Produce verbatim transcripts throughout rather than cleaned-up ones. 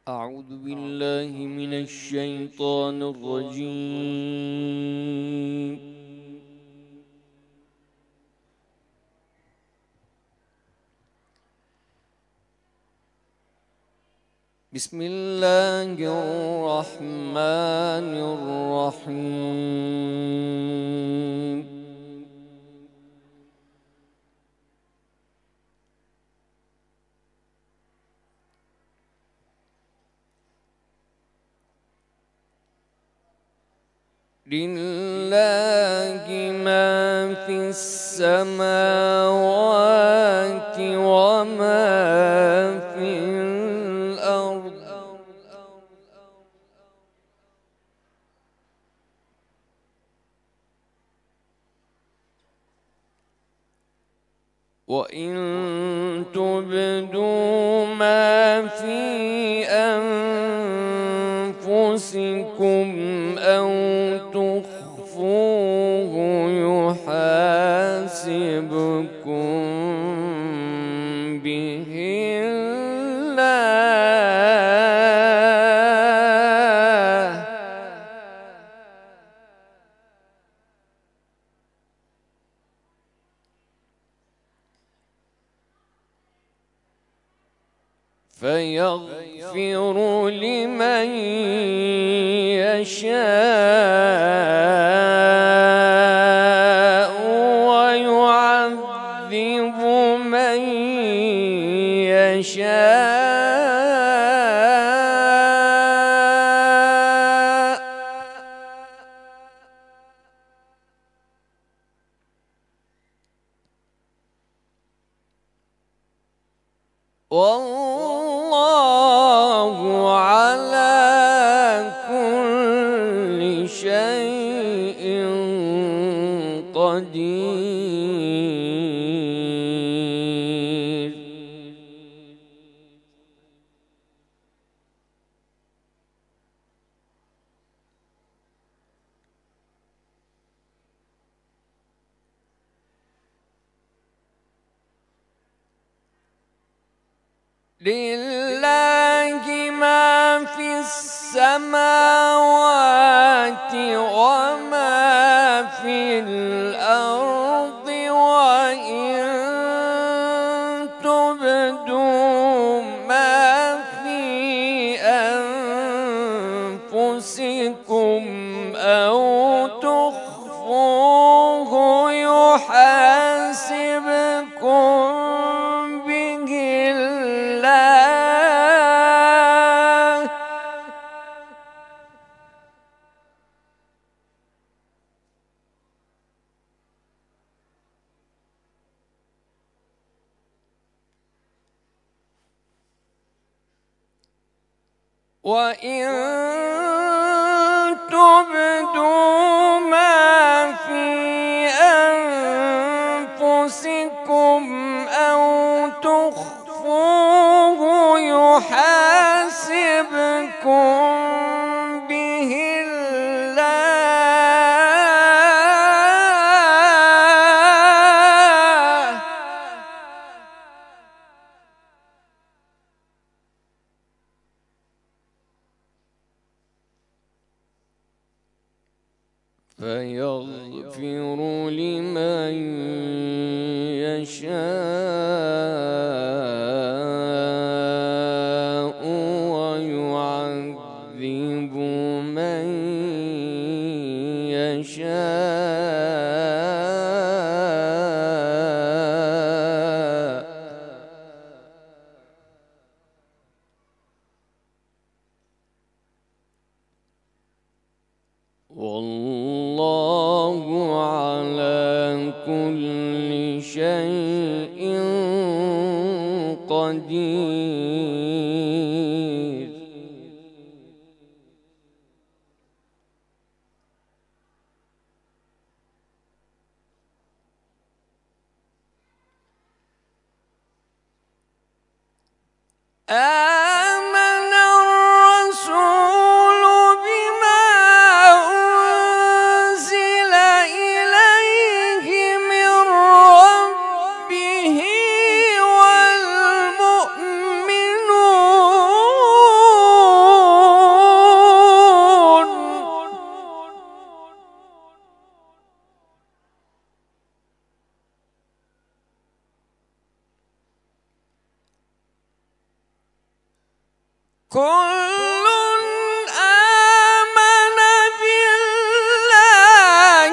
أعوذ بالله من الشيطان الرجيم. بسم الله الرحمن الرحيم. لله ما في السماوات وما في الأرض، وإن تبدوا ما في أنفسكم أو تخفوه يحاسبكم به الله، فيغفر لمن يشاء ويعذب من يشاء، والله على كل شيء قدير. لله ما في السماوات وما في الأرض، وإن تبدوا ما في أنفسكم أو تخفوه يحاسبكم به الله، وإن تبدوا ما في أنفسكم أو تخفوه يحاسبكم به الله، فيغفر لمن يشاء ويعذب من يشاء، والله على كل شيء قدير. آمن الرسول بما أنزل إليه من ربه والمؤمنون كل آمن بالله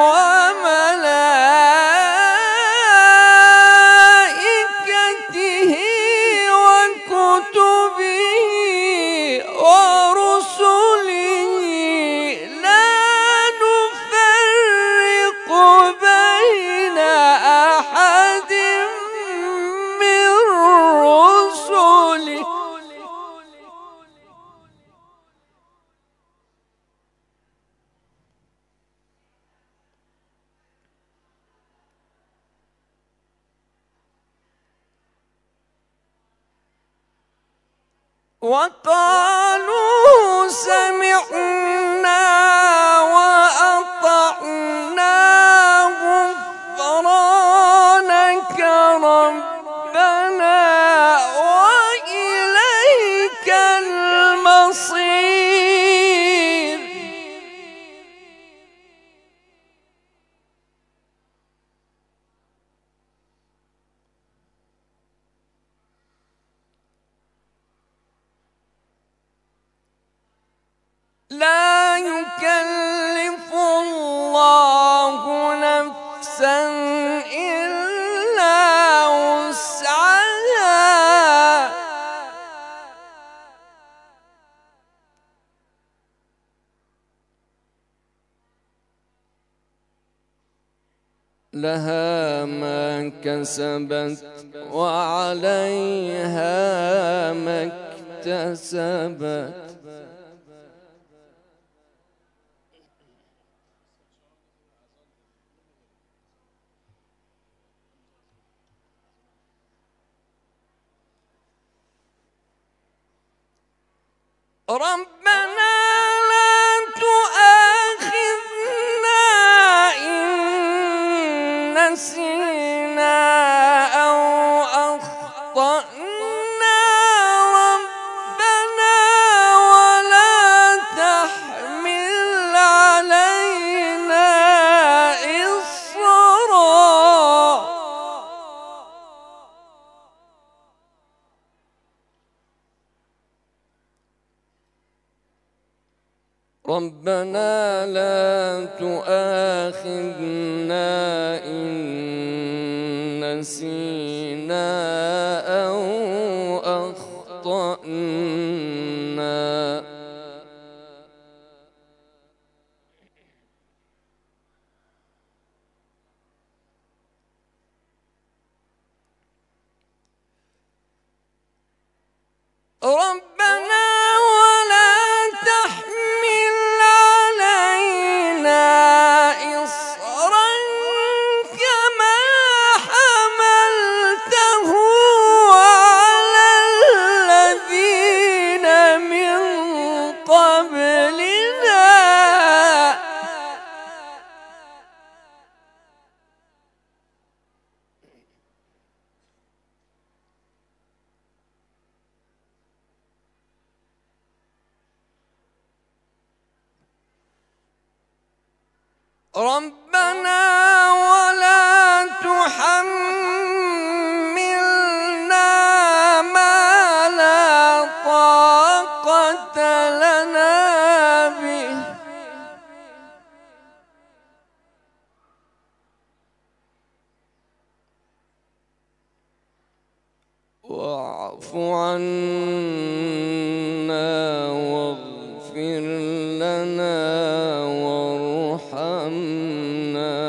وملائكته وكتبه ورسله لا نفرق بين أحد من رسله وقالوا سمعنا وأطعنا غفرانك ربنا وإليك المصير. لا يكلف الله نفسا إلا وسعها لها ما كسبت وعليها ما اكتسبت. ربنا لا تؤاخذنا إن نسينا أو أخطأنا ربنا ولا تحمل علينا إصرا ربنا لا تؤاخذنا إن نسينا أو أخطأنا ربنا ولا تحمل علينا إصرا كما حملته على الذين من قبلنا ربنا ولا تحملنا ما لا طاقة لنا به واعف عنا واغفر لنا وارحمنا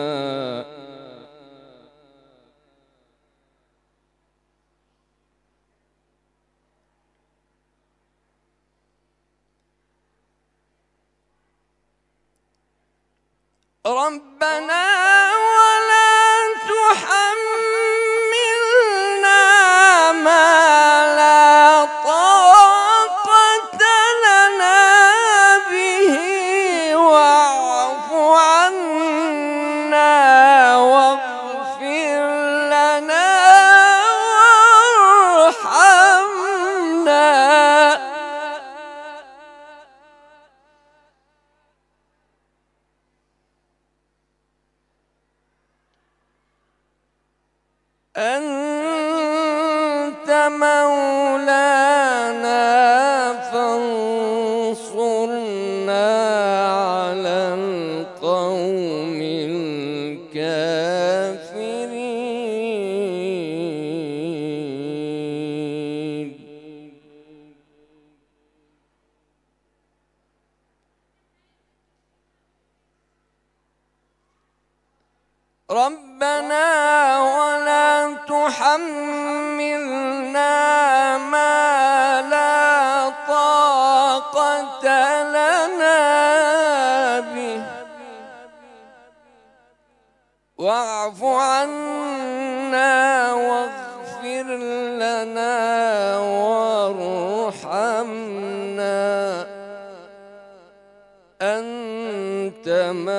ربنا ولا تحملنا ما لا طاقة لنا به واعف عنا واغفر لنا وارحمنا أنت مولانا ربنا ولا تحملنا ما لا طاقة لنا به واعف عنا واغفر لنا وارحمنا أنت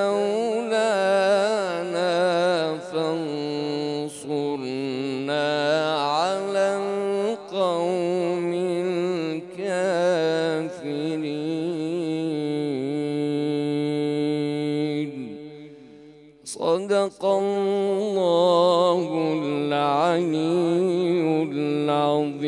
مولانا فانصرنا على القوم الكافرين. صدق الله العلي العظيم.